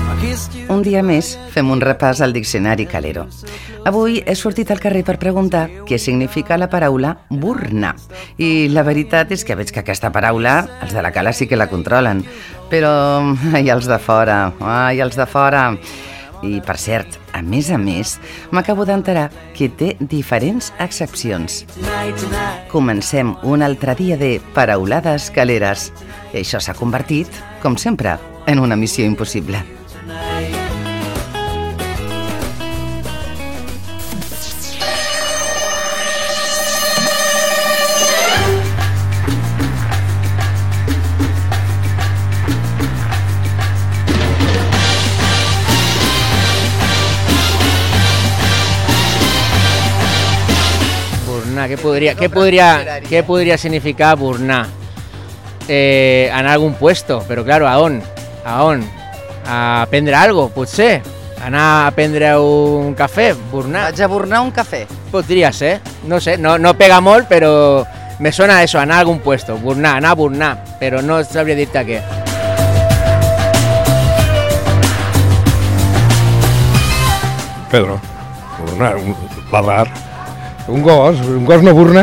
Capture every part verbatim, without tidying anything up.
Un dia més fem un repàs al diccionari Calero. Avui he sortit al carrer per preguntar què significa la paraula burnar. I la veritat és que veig que aquesta paraula els de la Cala sí que la controlen. Però, ai, els de fora, ai, els de fora... I, per cert, a més a més, m'acabo d'enterar que té diferents accepcions. Comencem un altre dia de paraulades caleres. I això s'ha convertit, com sempre, en una missió impossible. ¿Qué podría, qué podría, qué podría significar burnar? Eh, anar a algun puesto, però claro, a on? A on? A prendre algo, potser? Anar a prendre un cafè, burnar? Vaig a burnar un cafè. Podria ser, no sé, no, no pega molt, però me suena eso, anar a algun puesto, burnar, anar a burnar, però no sabria dir-te a què. Pedro, burnar, ladrar. Un gos, un gos no burna.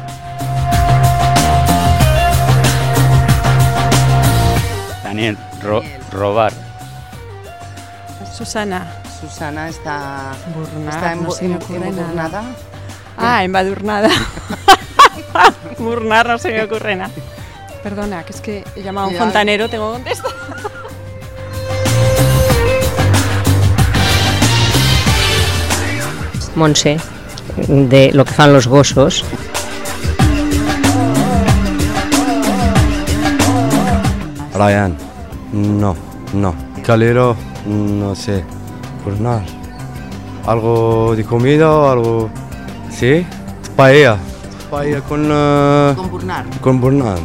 Daniel, ro robar. Susana. Susana está... Burnar, está no se me ocurre embadurnada. Ah, embadurnada. Burnar no se me ocurre nada. Perdona, que es que he llamado a un Ya. fontanero, tengo que contestar. Montse, de lo que fan los gossos. Ryan, no, no. Calero, no sé. Burnar. ¿Algo de comida o algo? ¿Sí? Paella. Paella con... Uh, Con burnar. con burnar.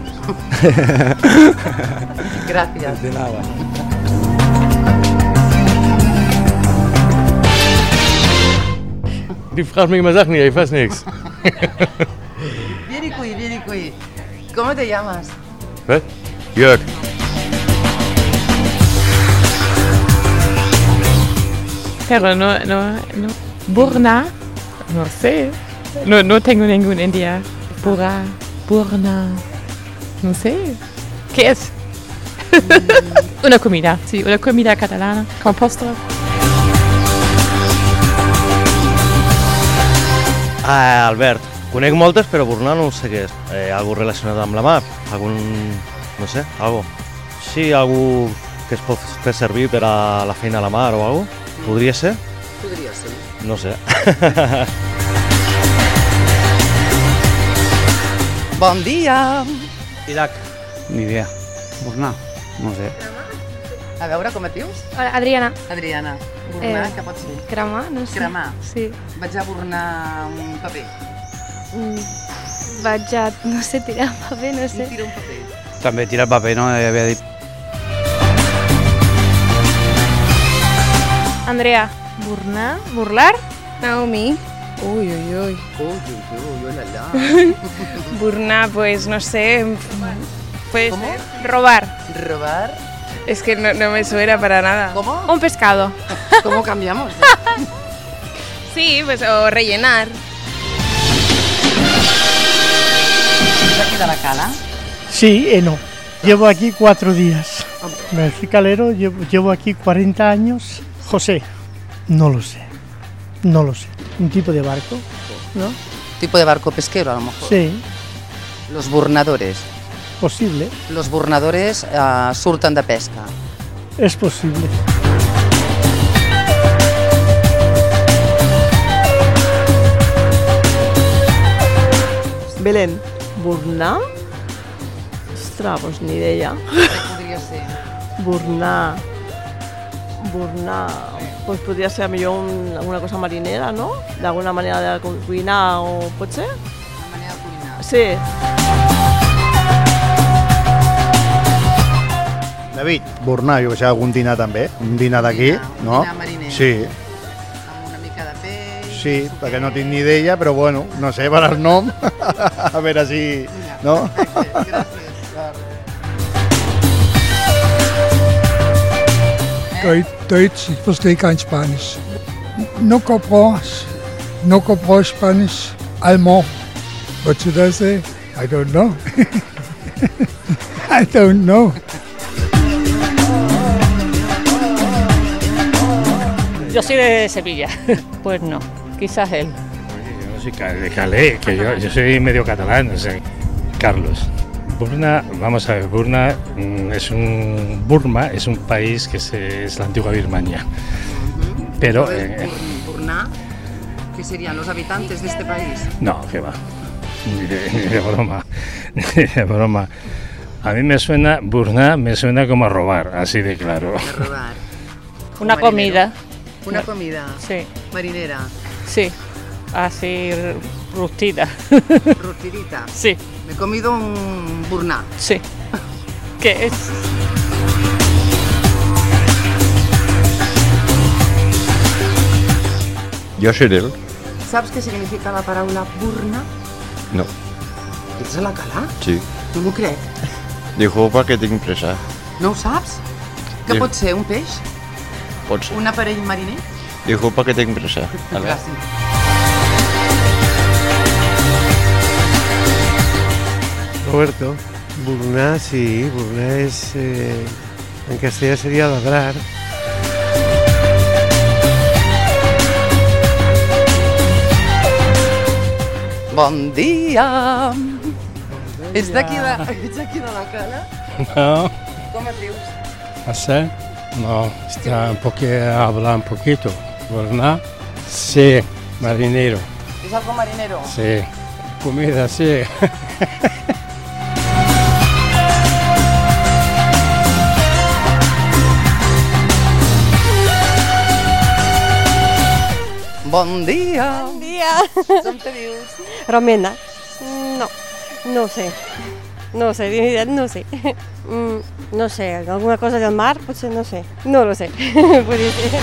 Gracias. De nada. Die fragt mich immer Sachen, ich weiß nichts. Viricui, Viricui. ¿Cómo te llamas? Was? Jörg. Pero no, no, no. Burna, no sé. No, no tengo ningún idea. Burra, burna, no sé. ¿Qué es? Una comida, sí, una comida catalana, con postre. Ah, Albert, conec moltes, però burnar no sé què és. Eh, algo relacionat amb la mar? Algun... no sé, algo. Sí, algo que es pot fer servir per a la feina a la mar o algo? Podria ser? Podria ser. No sé. Bon dia! Didac, ni idea. Burnar, no sé. A veure, com et dius? Hola, Adriana. Adriana. Burnar, Eh, què pot ser? Cremar, no sé. Cremar. Sí. Vaig a burnar un paper. Mm, vaig a, no sé, tirar paper, no sé. Tira un paper. També tirar paper, no? Ja havia dit. Andrea. Burnar, burlar. Naomi. Uy, uy, uy. Uy, uy, uy, uy, la, la. Burnar, pues no sé. Puede ¿Cómo? ser robar. Robar. Es que no, no me suena para nada. ¿Cómo? Un pescado. ¿Cómo cambiamos? Sí, pues o rellenar. ¿Es aquí de la Cala? Sí y no. Llevo aquí cuatro días. Me decía Calero, llevo, llevo aquí cuarenta años. José, no lo sé. No lo sé. Un tipo de barco, ¿no? Tipo de barco pesquero, a lo mejor. Sí, Los burnadores. posible. Los burnadores uh, surten de pesca. Es posible. Belén, burnar? Ostres, pues ni idea. Podria ser. Burnar. Burnar. Pues podria ser millor un, alguna cosa marinera, no? D'alguna manera de cuinar o pot ser? Una manera de cuinar. Sí. David, burnar, jo que sé, algun dinar també, un dinar d'aquí, no? dinar mariner. Sí, Amb una mica de peix... sí, perquè no tinc ni idea, però bueno, no sé, per el nom, a veure si... no? Perfecte, gràcies. Per... Deutsch, ich verstehe kein Spanisch. No comprends, no comprends Spanish, allemand. What should I say? I don't know. I don't know. Yo soy de Sevilla, pues no, quizás él. Yo soy de Calais, que yo, yo soy medio catalán, no sé. Carlos. Burna, vamos a ver, Burna es un Burma es un país que se, es la antigua Birmania. Uh-huh. Pero eh, Burna, ¿qué serían los habitantes de este país? No, que va. Ni de, ni de broma, ni de broma. A mí me suena Burna, me suena como a robar, así de claro. A robar. Una Marinero. comida. Una comida. Sí. Marinera. Sí. Así rustida. Rustidita. Sí. Me he comido un burná. Sí. ¿Qué es? Jo sé d'ell. ¿Sabes qué significa la paraula burna? No. Ets a la cala? Sí. No m'ho crec. Dijo perquè tinc pressa. No ho saps? Què Diu- pot ser? Un peix? Pot ser. Un aparell mariner? Dijo perquè tinc pressa. Vale. Gràcies. Roberto, burnar, sí, burnar es, eh, en castellà sería ladrar. Bon dia! Ets d'aquí de, ets d'aquí de la cala? No, Com et dius? ¿hacer? No, está un poco, habla un poquito. ¿Verdad? Sí, marinero. És algo marinero? Sí, comida, sí. Bon dia! Bon dia! Com te dius? Romena. No, no sé. No sé, de veritat no sé. Mm, no sé, alguna cosa del mar, potser no sé. No lo sé. Podria ser.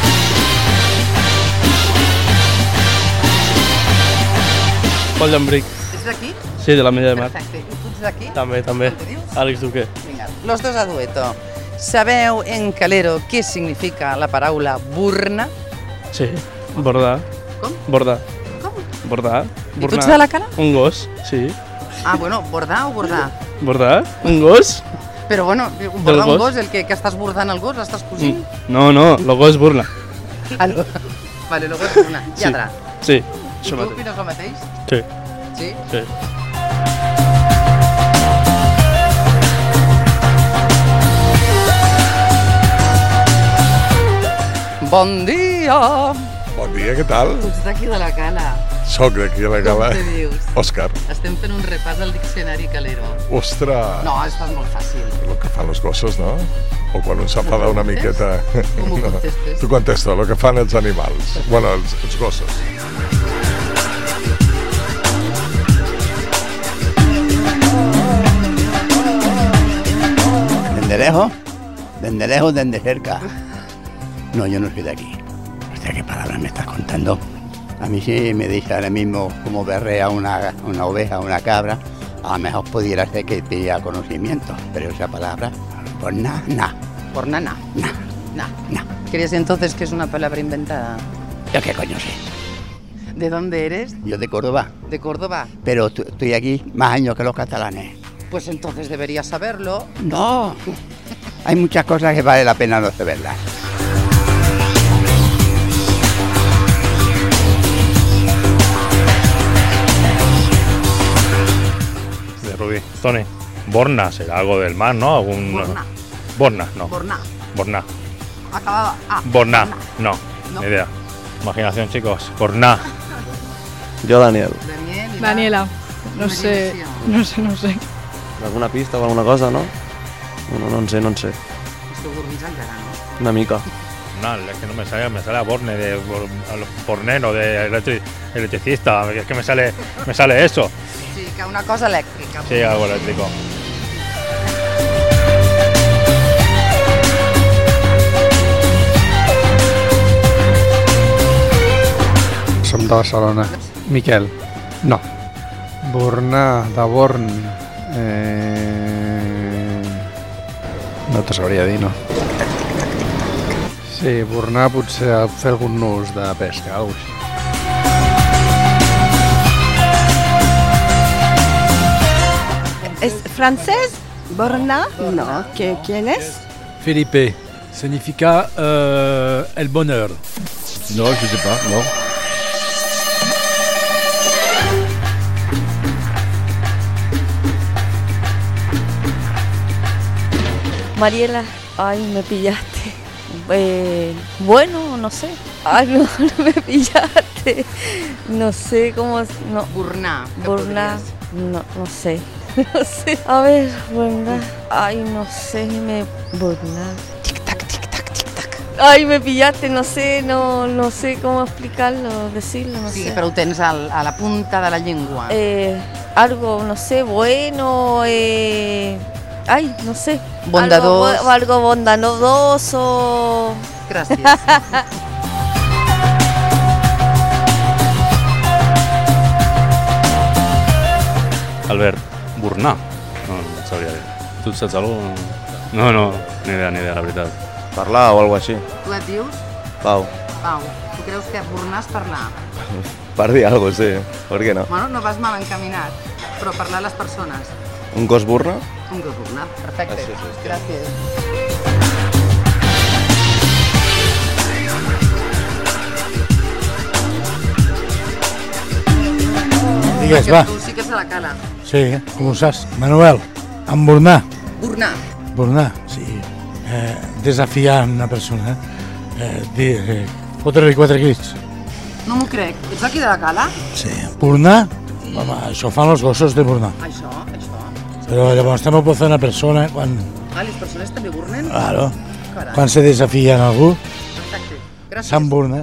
Pol d'Embric. Ets d'aquí? Sí, de la Mella de Mar. Perfecte. I tu ets d'aquí? També, també. Com te dius? Àlex Duque. Vinga, los dos a dueto. Sabeu en calero què significa la paraula burna? Sí, bordar. Com? Bordar. Com? Bordar. I tu ets de la cala? Un gos, sí. Ah, bueno, bordar o bordar? Bordar? Un gos? Però bueno, Del bordar un gos? gos, el que, que estàs bordant el gos, l'estàs cosint? No, no, lo gos burla. Ah, no. Vale, el gos burna. Sí. Lladra. Sí, I això tu mateix. opines el mateix? Sí. Sí? Sí. Bon dia! Bon dia, què tal? Tu ets d'aquí de la cala. Soc d'aquí a la cala. Com te dius? Òscar. Estem fent un repàs al diccionari calero. Ostres! No, estàs molt fàcil. El que fan els gossos, no? O quan un s'enfada una miqueta... Com ho No. contestes? Tu contesta, el que fan els animals. Bueno, els, els gossos. ¿Desde lejos? ¿Desde lejos, desde cerca? No, yo no soy de aquí. Hostia, ¿qué palabras me estás contando? A mí sí me dice ahora mismo cómo berrea una, una oveja, una cabra, a lo mejor pudiera ser que tenga conocimiento, pero esa palabra, pues nada, nada. Por nana. Nah. Nah. Nah. ¿Crees entonces que es una palabra inventada? Yo qué coño sé. ¿De dónde eres? Yo de Córdoba, ¿De Córdoba? pero tu- estoy aquí más años que los catalanes. Pues entonces deberías saberlo. No, hay muchas cosas que vale la pena no saberlas. De Rubí. Tony. Borna será algo del mar, ¿no? Algún... Borna. Borna, no. Borna. Borna. Acababa. Ah. Borna. No. No. Ni idea. Imaginación, chicos. Borna. Yo, Daniel. Daniel. Iván. Daniela, no sé, no sé, no sé. Alguna pista o alguna cosa, no? No, no en sé, no en sé. Esto burnis encara, no? Una mica. No, es que no me sale, me sale a Borne de bor- bornero, de electri- electricista, es que me sale, me sale eso. Sí, que una cosa elèctrica. Sí, algo eléctrico. Som de Barcelona. Miquel. No. Borna, de Born. Eh... No te sabria dir, no. Sí, burnar potser fer algun nus de pesca, alguna cosa així. ¿Es francés? ¿Borna? No. ¿Qui- ¿Quién es? Felipe, significa euh, el bonheur. Non, je sais pas, non. Mariela, ay, me pillaste. Eh, bueno, no sé. Ay, no, no me pillaste. No sé cómo... No. Burnar. Burnar. No, no sé. No sé. A ver, burnar. Ay, no sé, me... Burnar. Tic-tac, tic-tac, tic-tac. Ay, me pillaste, no sé, no, no sé cómo explicarlo, decirlo, no Sí, sé. però ho tens al, a la punta de la llengua. Eh, algo, no sé, bueno, eh... Ay, no sé. Bondadós. Algo, algo bondadoso. Gràcies. Albert, burnar. No, no et sabria dir. Tu saps alguna cosa? No, no, ni idea, ni idea, la veritat. Parlar o alguna així. Tu et dius? Pau. Pau, tu creus que burnar és parlar? Per dir alguna cosa, sí. Per què no? Bueno, no vas mal encaminat, però parlar a les persones. Un gos burna? Un gos burnar, perfecte. Ah, sí, sí, sí. Gràcies. Digues, Perquè va. tu sí que se la cala. Sí, com ho saps? Manuel, embornar. Burnar. Burnar, sí. Eh, desafiar una persona. Eh, dir, eh, fotre-li quatre crits. No m'ho crec. Ets aquí de la cala? Sí. Burnar, home, això fan els gossos de burnar. Això, això. Però llavors també ho pot fer una persona quan, Ah, les persones també burnen? claro, Carai. quan se desafien algú, Perfecte. Gràcies. s'emburna.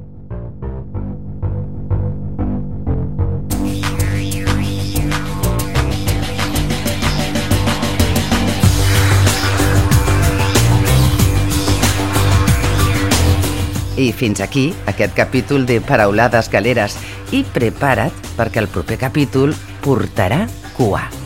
I fins aquí aquest capítol de Paraulades Galeres i prepara't perquè el proper capítol portarà cua.